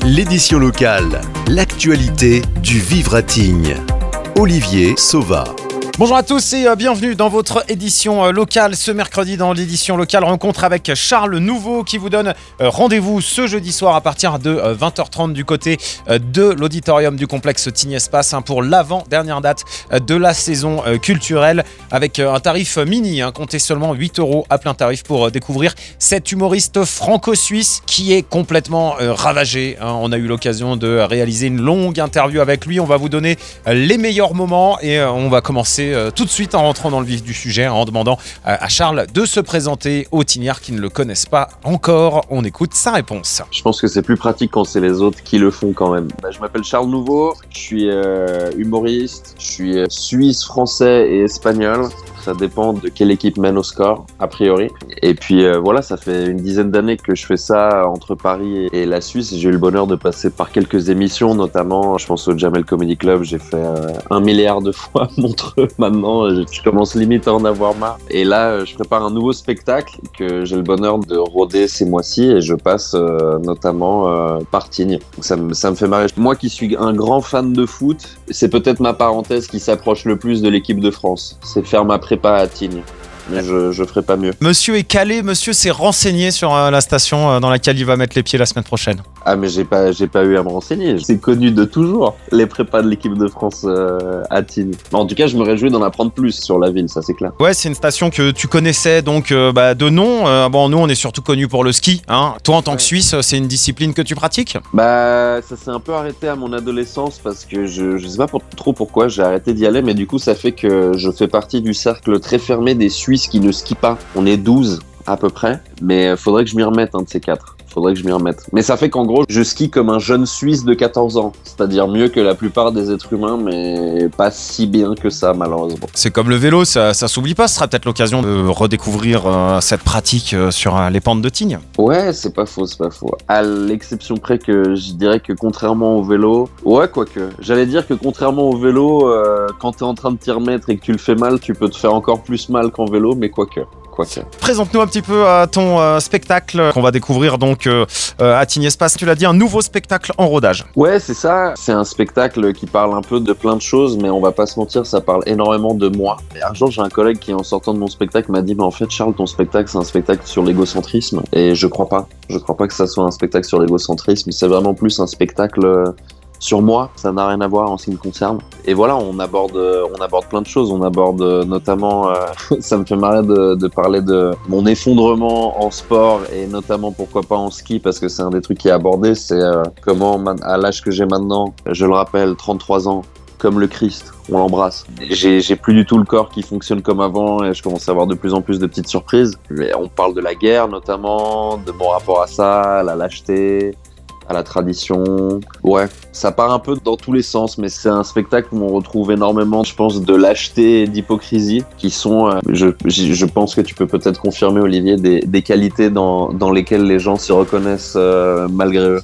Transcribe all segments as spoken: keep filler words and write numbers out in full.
L'édition locale, l'actualité du Vivre à Tignes. Olivier Sauva. Bonjour à tous et bienvenue dans votre édition locale. Ce mercredi dans l'édition locale, rencontre avec Charles Nouveau qui vous donne rendez-vous ce jeudi soir à partir de vingt heures trente du côté de l'auditorium du complexe Tignes Espace pour l'avant-dernière date de la saison culturelle avec un tarif mini, hein, comptez seulement huit euros à plein tarif pour découvrir cet humoriste franco-suisse qui est complètement ravagé. Hein. On a eu l'occasion de réaliser une longue interview avec lui. On va vous donner les meilleurs moments et on va commencer tout de suite en rentrant dans le vif du sujet, en demandant à Charles de se présenter aux Tignards qui ne le connaissent pas encore. On écoute sa réponse. Je pense que c'est plus pratique quand c'est les autres qui le font quand même. Bah, je m'appelle Charles Nouveau, je suis euh, humoriste, je suis suisse, français et espagnol. Ça dépend de quelle équipe mène au score, a priori. Et puis euh, voilà, ça fait une dizaine d'années que je fais ça entre Paris et la Suisse. J'ai eu le bonheur de passer par quelques émissions, notamment, je pense au Jamel Comedy Club. J'ai fait euh, un milliard de fois Montreux. Maintenant, je, je commence limite à en avoir marre. Et là, je prépare un nouveau spectacle que j'ai le bonheur de rôder ces mois-ci et je passe euh, notamment euh, par Tignes. Ça me, ça me fait marrer. Moi qui suis un grand fan de foot, c'est peut-être ma parenthèse qui s'approche le plus de l'équipe de France. C'est faire ma prépa à Tignes. Mais je, je ferai pas mieux. Monsieur est calé, monsieur s'est renseigné sur euh, la station euh, dans laquelle il va mettre les pieds la semaine prochaine. Ah mais j'ai pas, j'ai pas eu à me renseigner. C'est connu de toujours, les prépas de l'équipe de France euh, à Tignes. En tout cas, je me réjouis d'en apprendre plus sur la ville, ça c'est clair. Ouais, c'est une station que tu connaissais donc euh, bah, de nom. Euh, bon, nous on est surtout connus pour le ski. Hein. Toi en tant que Suisse, c'est une discipline que tu pratiques ? Bah ça s'est un peu arrêté à mon adolescence parce que je, je sais pas pour, trop pourquoi j'ai arrêté d'y aller, mais du coup ça fait que je fais partie du cercle très fermé des Suisses qui ne skient pas. On est douze à peu près, mais faudrait que je m'y remette un de ces quatre. Faudrait que je m'y remette. Mais ça fait qu'en gros, je skie comme un jeune Suisse de quatorze ans. C'est-à-dire mieux que la plupart des êtres humains, mais pas si bien que ça, malheureusement. C'est comme le vélo, ça, ça s'oublie pas. Ce sera peut-être l'occasion de redécouvrir euh, cette pratique euh, sur euh, les pentes de Tignes. Ouais, c'est pas faux, c'est pas faux. À l'exception près que je dirais que contrairement au vélo... Ouais, quoique. J'allais dire que contrairement au vélo, euh, quand t'es en train de t'y remettre et que tu le fais mal, tu peux te faire encore plus mal qu'en vélo, mais quoique. Quoique. Présente-nous un petit peu euh, ton euh, spectacle qu'on va découvrir donc euh, à Tignes Espace. Tu l'as dit, un nouveau spectacle en rodage. Ouais, c'est ça. C'est un spectacle qui parle un peu de plein de choses, mais on va pas se mentir, ça parle énormément de moi. Et un jour, j'ai un collègue qui, en sortant de mon spectacle, m'a dit « Mais en fait, Charles, ton spectacle, c'est un spectacle sur l'égocentrisme. » Et je crois pas. Je crois pas que ça soit un spectacle sur l'égocentrisme. C'est vraiment plus un spectacle... Euh, sur moi, ça n'a rien à voir en ce qui me concerne. Et voilà, on aborde, on aborde plein de choses. On aborde notamment, euh, ça me fait marrer de, de parler de mon effondrement en sport et notamment pourquoi pas en ski parce que c'est un des trucs qui est abordé. C'est euh, comment, à l'âge que j'ai maintenant, je le rappelle, trente-trois ans, comme le Christ, on l'embrasse. J'ai, j'ai plus du tout le corps qui fonctionne comme avant et je commence à avoir de plus en plus de petites surprises. Mais on parle de la guerre notamment, de mon rapport à ça, à la lâcheté, à la tradition. Ouais, ça part un peu dans tous les sens, mais c'est un spectacle où on retrouve énormément, je pense, de lâcheté et d'hypocrisie qui sont, euh, je, je pense que tu peux peut-être confirmer, Olivier, des, des qualités dans, dans lesquelles les gens s'y reconnaissent euh, malgré eux.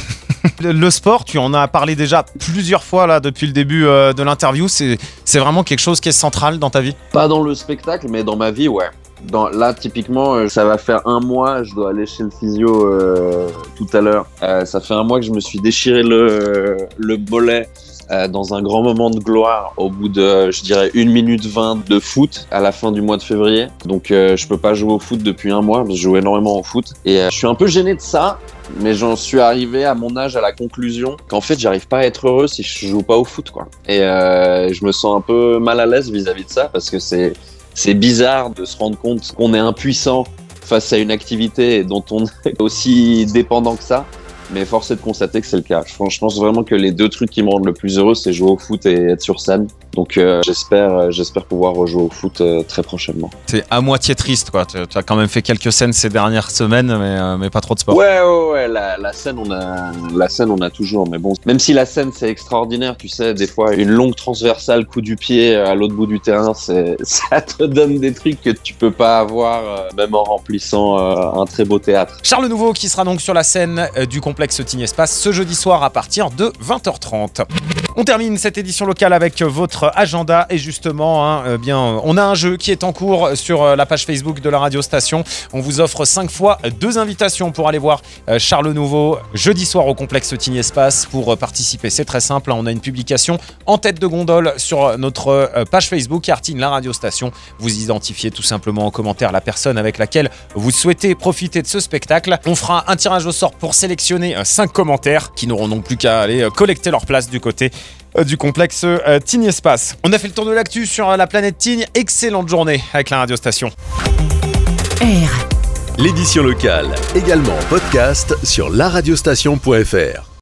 Le sport, tu en as parlé déjà plusieurs fois là depuis le début euh, de l'interview, c'est, c'est vraiment quelque chose qui est central dans ta vie ? Pas dans le spectacle, mais dans ma vie, ouais. Dans, là, typiquement, euh, ça va faire un mois, je dois aller chez le physio euh, tout à l'heure. Euh, ça fait un mois que je me suis déchiré le, le mollet euh, dans un grand moment de gloire au bout de, je dirais, une minute vingt de foot à la fin du mois de février. Donc, euh, je peux pas jouer au foot depuis un mois, parce que je joue énormément au foot. Et euh, je suis un peu gêné de ça, mais j'en suis arrivé à mon âge à la conclusion qu'en fait, j'arrive pas à être heureux si je joue pas au foot, quoi. Et euh, je me sens un peu mal à l'aise vis-à-vis de ça, parce que c'est... C'est bizarre de se rendre compte qu'on est impuissant face à une activité dont on est aussi dépendant que ça. Mais force est de constater que c'est le cas. Je pense vraiment que les deux trucs qui me rendent le plus heureux, c'est jouer au foot et être sur scène. Donc euh, j'espère, j'espère pouvoir rejouer au foot euh, très prochainement. C'est à moitié triste, quoi. Tu as quand même fait quelques scènes ces dernières semaines, mais, euh, mais pas trop de sport. Ouais, ouais, ouais. La, la scène, on a, la scène, on a toujours. Mais bon, même si la scène c'est extraordinaire, tu sais, des fois une longue transversale, coup du pied à l'autre bout du terrain, c'est, ça te donne des trucs que tu peux pas avoir, euh, même en remplissant euh, un très beau théâtre. Charles Nouveau qui sera donc sur la scène euh, du complexe Tignes Espace ce jeudi soir à partir de vingt heures trente. On termine cette édition locale avec votre notre agenda. Et justement, hein, euh, bien, euh, on a un jeu qui est en cours sur euh, la page Facebook de la radio station. On vous offre cinq fois deux invitations pour aller voir euh, Charles Nouveau jeudi soir au complexe Tignes Espace. Pour euh, participer, c'est très simple. Hein, on a une publication en tête de gondole sur notre euh, page Facebook Artine la radio station. Vous identifiez tout simplement en commentaire la personne avec laquelle vous souhaitez profiter de ce spectacle. On fera un tirage au sort pour sélectionner cinq commentaires qui n'auront donc plus qu'à aller collecter leur place du côté du complexe euh, Tignes Espace. On a fait le tour de l'actu sur la planète Tignes. Excellente journée avec la radio station. R. L'édition locale, également en podcast sur la radiostation point f r.